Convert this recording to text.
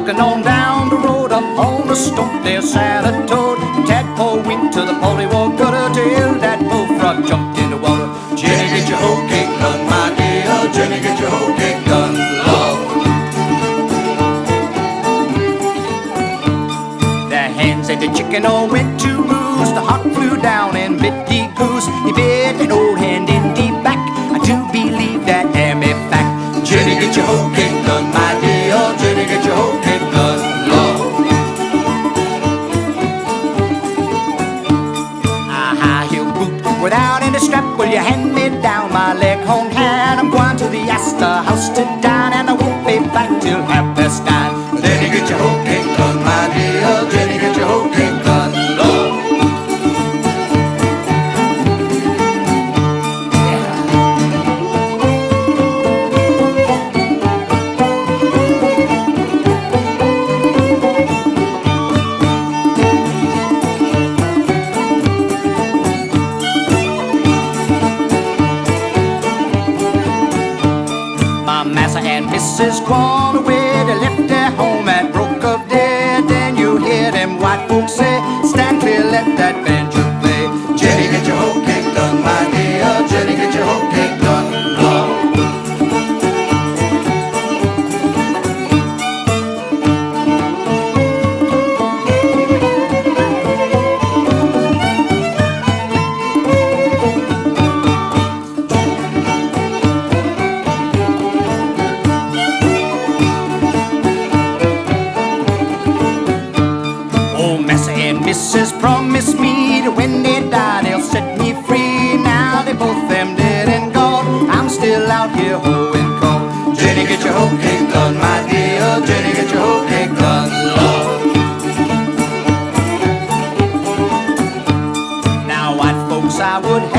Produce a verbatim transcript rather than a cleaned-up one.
walking on down the road. Up on the stump there sat a toad. Tadpole winked to the pollywog gutter till that bullfrog jumped in the water. Jenny, get your hoe cake done, my dear. Jenny, get your hoe cake done, Lord. The hen said the chicken all went to roost. The hawk flew down and bit the goose. He bit an old hen in the back. I do believe that am a fact. Jenny, get your hoe cake done, my dear. Jenny, get your hoe cake done, Lord. A high heel boot without any strap. Will you hand me down my leghorn hand? I'm going to the Astor House to dine, and I won't be back till half past nine. Jenny, get your hoe cake done, my dear. Jenny, get your hoe cake done, Lord. Massa and Missus gone away. They left their home at broke of day. Then you hear them white folks say, stand clear, let that banjo play. Jenny, get your hoe cake done, my dear. Jenny, get your hoe cake done, Lord. Missus promised me that when they die they'll set me free. Now they both them dead and gone. I'm still out here hoeing corn. Jenny, get your hoe cake done, my dear. Jenny, get your hoe cake done, Lord. Now white folks I would have